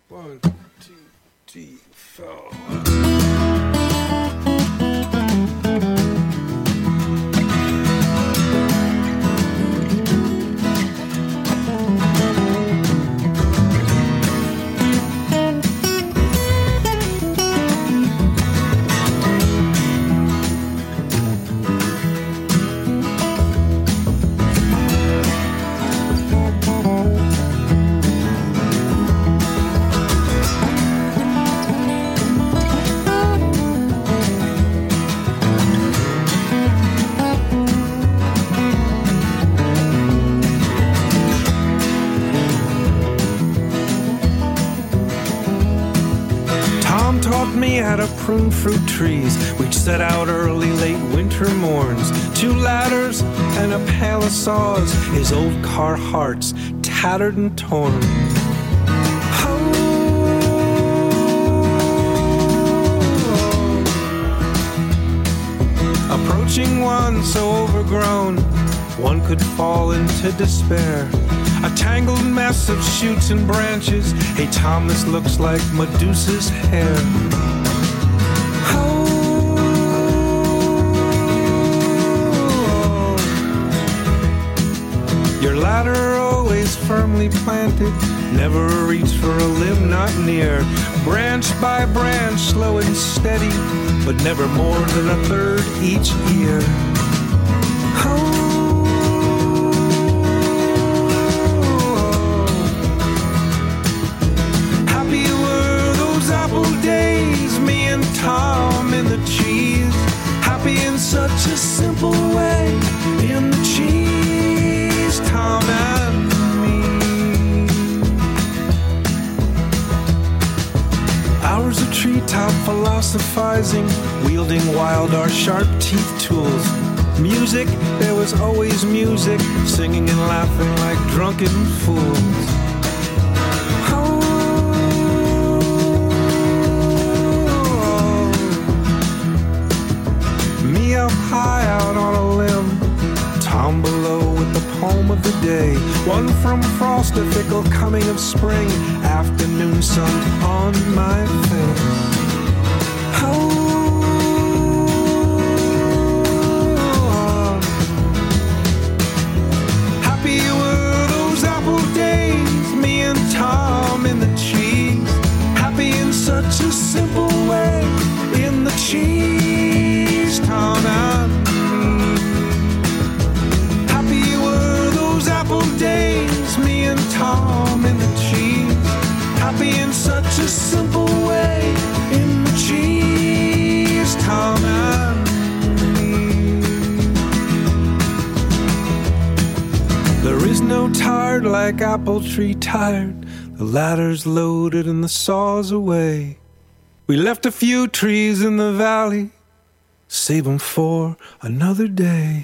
1, 2, 3, 4. Prune fruit trees, we'd set out early, late winter morns. 2 ladders and a pail of saws, his old Carhartts tattered and torn. Approaching one so overgrown, one could fall into despair. A tangled mess of shoots and branches. Hey Tom, this looks like Medusa's hair. Your ladder always firmly planted, never a reach for a limb not near. Branch by branch, slow and steady, but never more than a third each year. Happy were those apple days, me and Tom in the cheese. Happy in such a simple way, in the cheese, Tom and me. Hours of treetop philosophizing, wielding wild our sharp teeth tools. Music, there was always music, singing and laughing like drunken fools. Me up high out on a limb, Tom below with the poem of the day. One from frost, a fickle coming of spring, afternoon sun on my face. Happy were those apple days, me and Tom in the cheese. Happy in such a simple way, in the cheese, Tom and me. Happy were those apple days, me and Tom in the cheese. Happy in such a simple way, in the cheese, Tom and me. There is no tired like apple tree tired. The ladder's loaded and the saw's away. We left a few trees in the valley, save them for another day.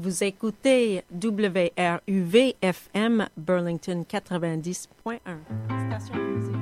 Vous écoutez WRUV-FM Burlington 90.1. Station de musique.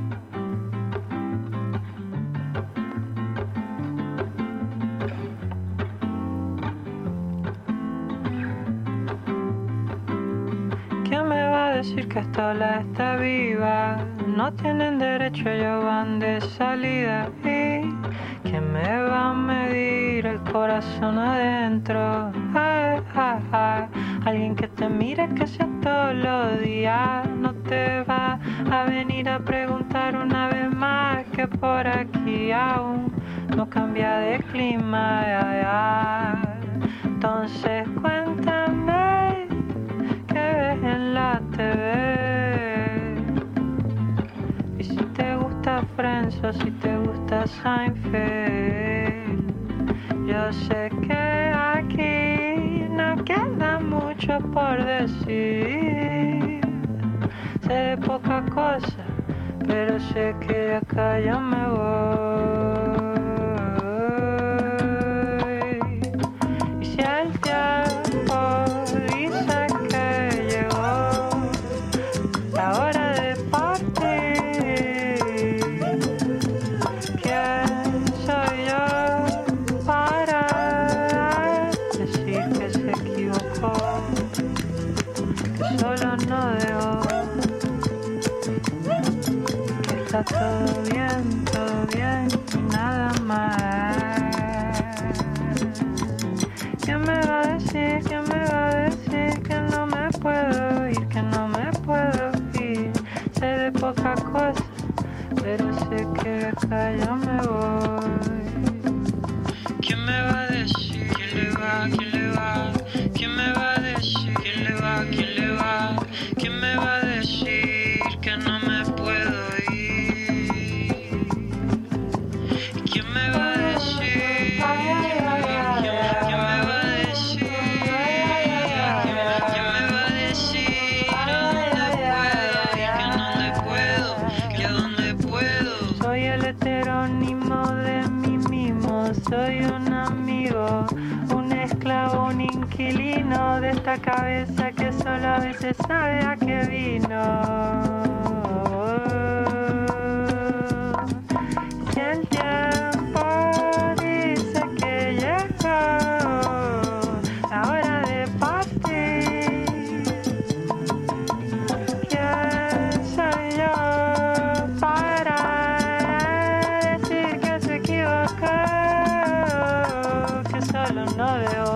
¿Quién me va a decir que esta ola está viva? No tienen derecho, ellos van de salida. ¿Y quién me va a medir el corazón adentro? Ay, ay, ay. Alguien que te mire que sea todos los días. No te va a venir a preguntar una vez más que por aquí aún no cambia de clima. Ay, ay. Entonces cuéntame que ves en la TV. Y si te gusta Friends o si te gusta Seinfeld. Yo sé que aquí no queda mucho por decir. Sé de poca cosa, pero sé que de acá yo me voy. Y si el tiempo dice que llegó la hora de partir, ¿quién soy yo para decir que se equivocó? Que solo no dejó, que está todo bien y nada más. ¿Quién me va a decir que no me puedo ir, que no me puedo ir? Sé de poca cosa, pero sé que de acá yo me voy. ¿Quién me va a decir? ¿Quién le va? ¿Quién le va? ¿Quién me va a decir? ¿Quién le va? ¿Quién le va? ¿Quién me va a decir que no me puedo ir? ¿Quién me va a decir? ¿Quién me va a decir? ¿Quién me va a decir dónde puedo ir, que dónde puedo? Soy el heterónimo de mí mismo, soy un amigo, un esclavo, un inquilino de esta cabeza que solo a veces sabe a qué vino. Si el tiempo dice que llegó la hora de partir, ¿quién soy yo para decir que se equivocó? Que solo no veo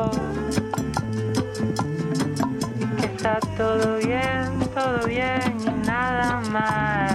y que está todo bien y nada más.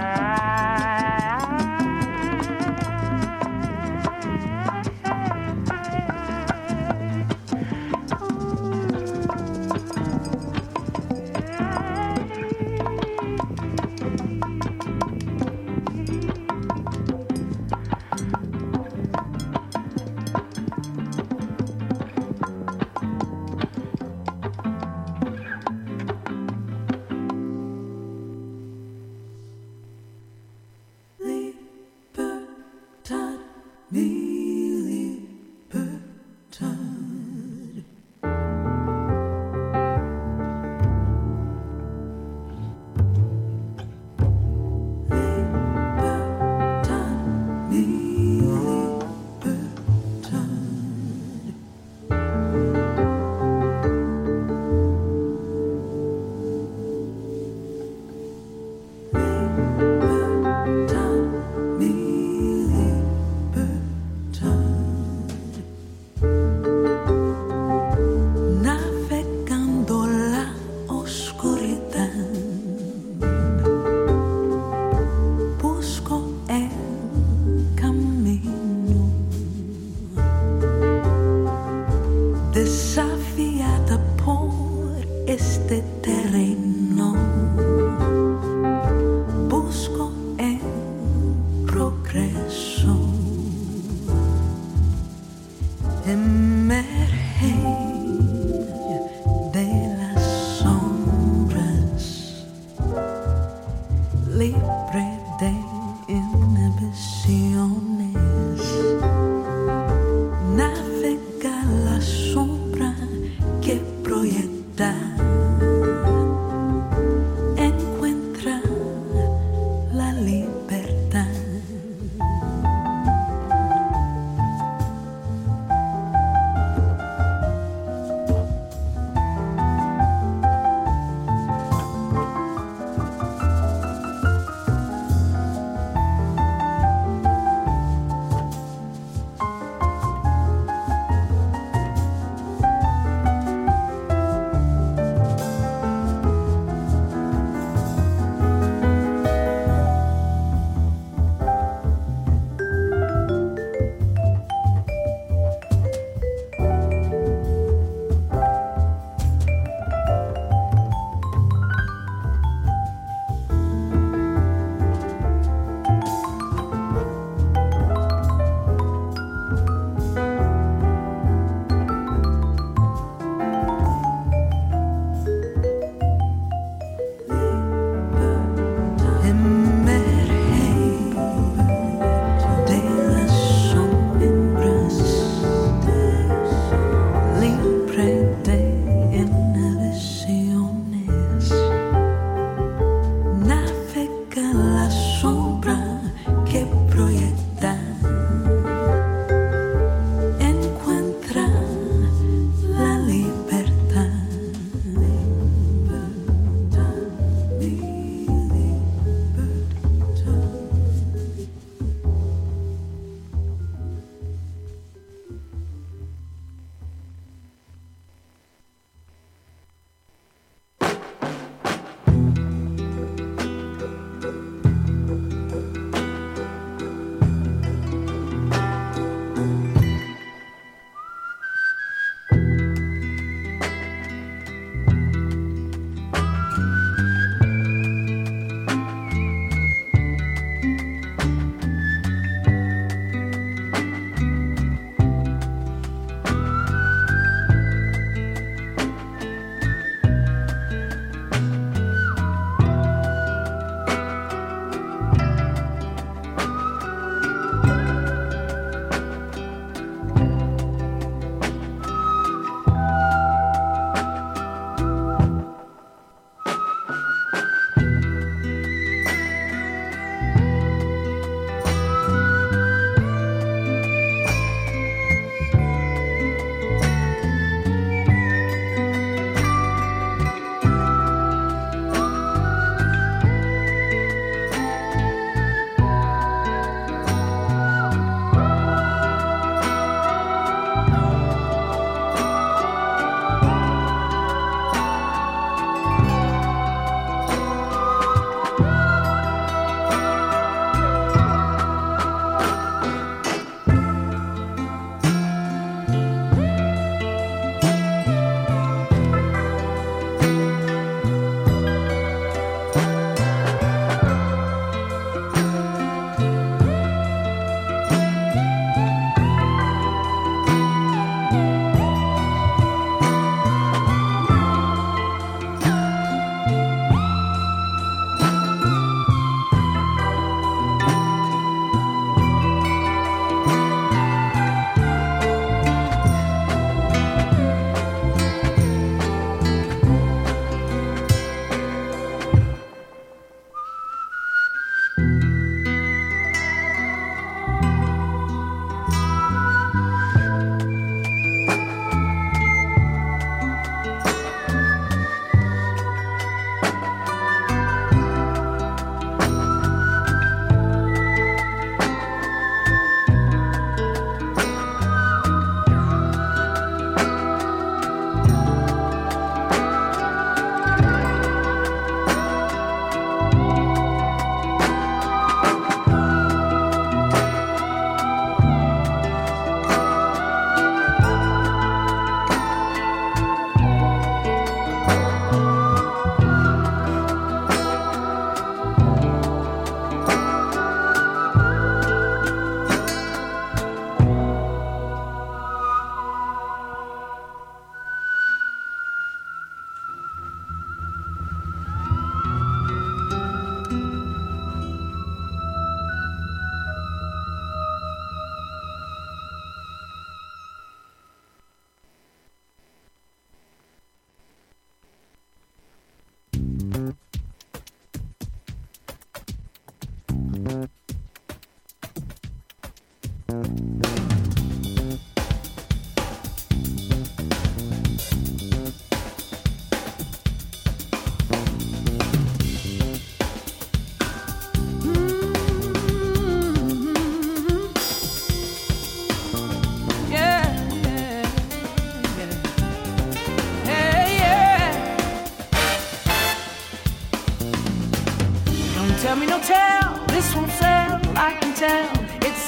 Navega la sombra que proyecta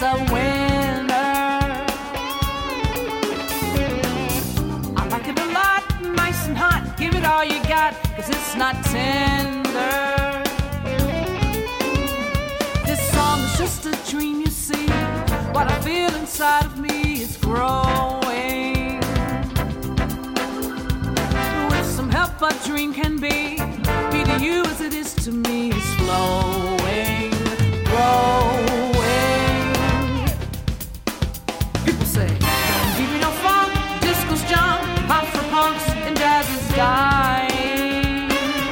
a winner. I like it a lot, nice and hot. Give it all you got, 'cause it's not tender. This song is just a dream, you see. What I feel inside of me is growing. With some help, a dream can be to you as it is to me. It's flowing, growing. People say, deep in your funk, disco's jump, pop for punks, and jazz is dying.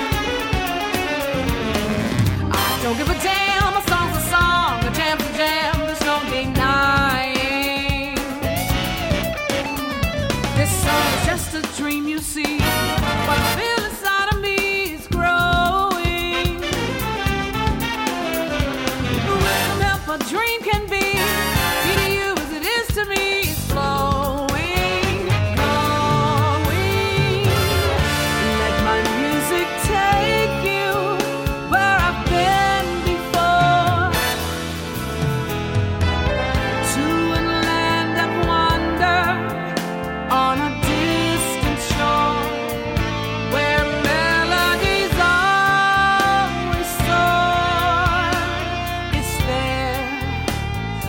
I don't give a damn, a song's a song, a jam's a jam, there's no denying. This song is just a dream, you see. What I feel inside of me is growing. With some help, a dream can be to you as it is to me. It's flowing, going. Let my music take you where I've been before, to a land of wonder on a distant shore, where melodies always soar. It's there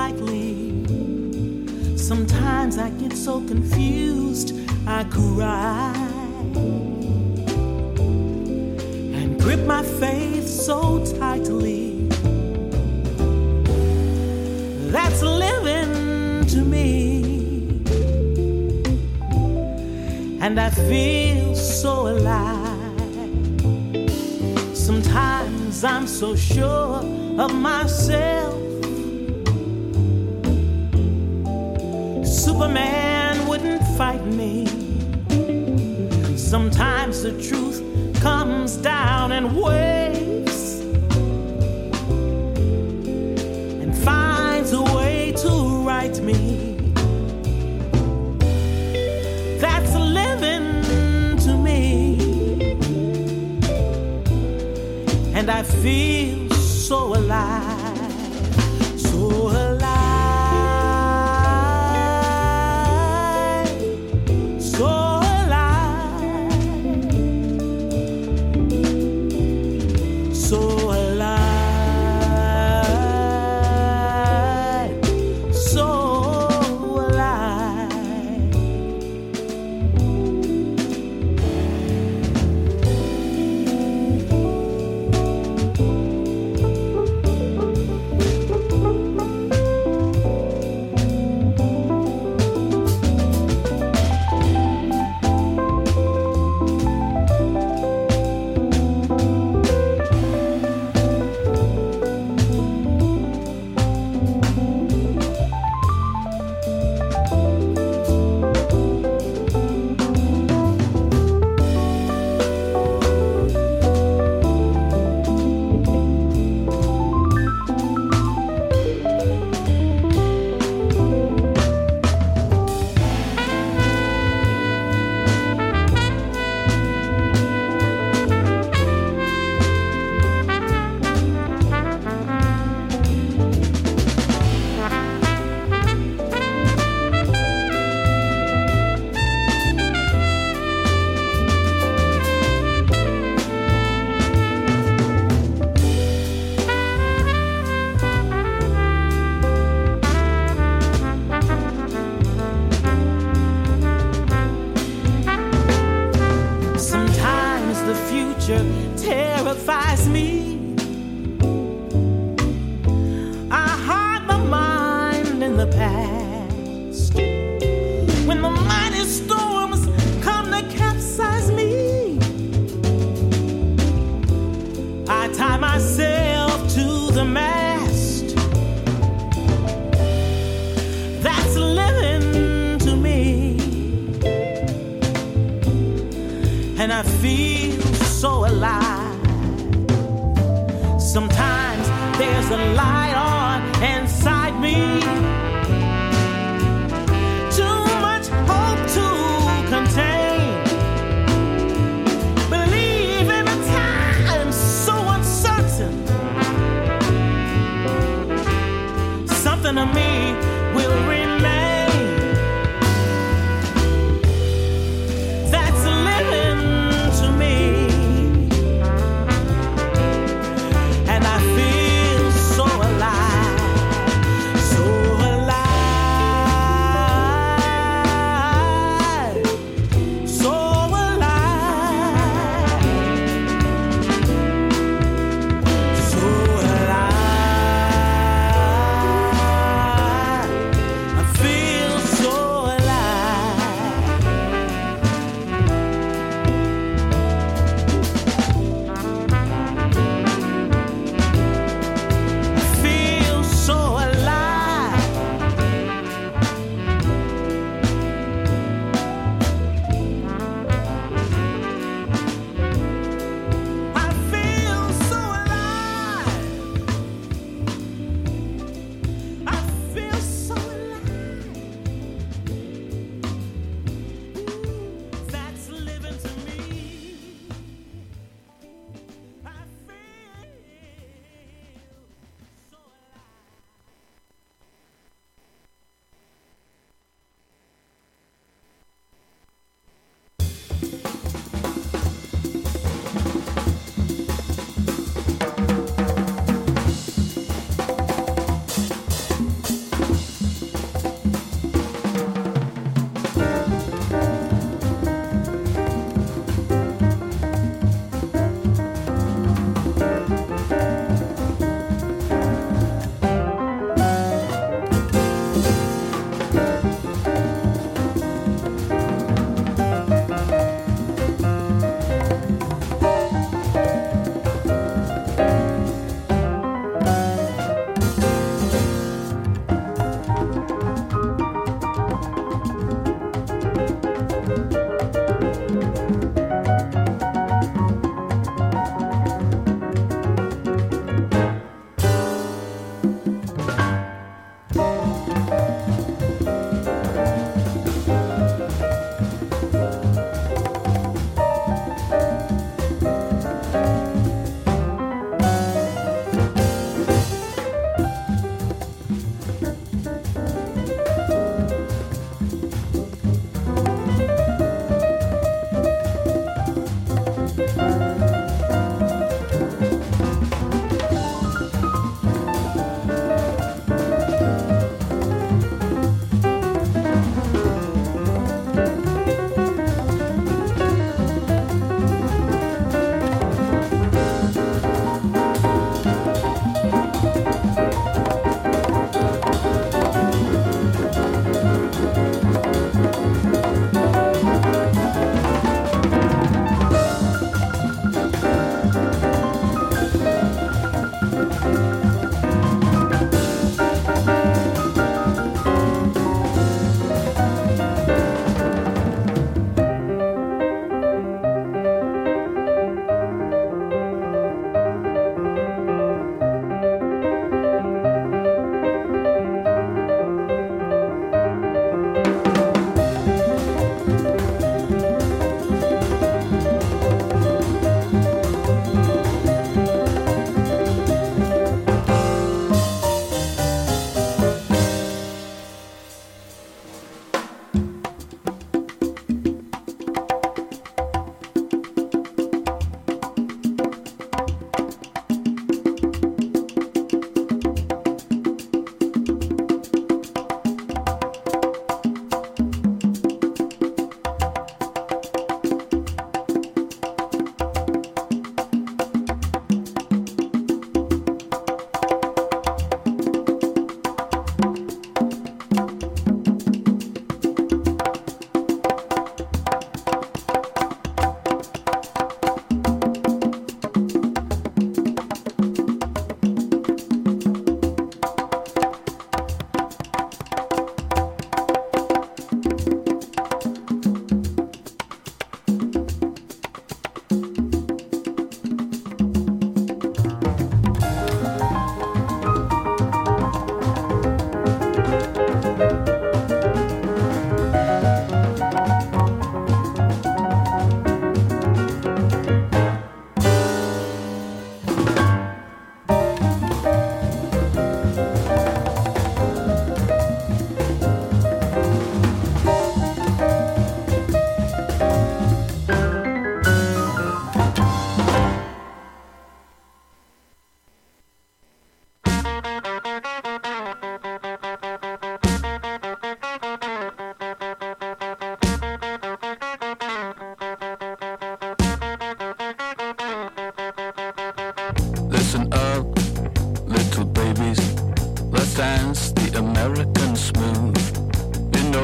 lightly. Sometimes I get so confused, I cry and grip my faith so tightly. That's living to me, and I feel so alive. Sometimes I'm so sure of myself, Superman wouldn't fight me. Sometimes the truth comes down in waves and finds a way to right me. That's living to me, and I feel so alive, so alive. Terrifies me. I hide my mind in the past. When the mighty storms come to capsize me, I tie myself to the mast. That's living to me, and I feel so alive. Sometimes there's a light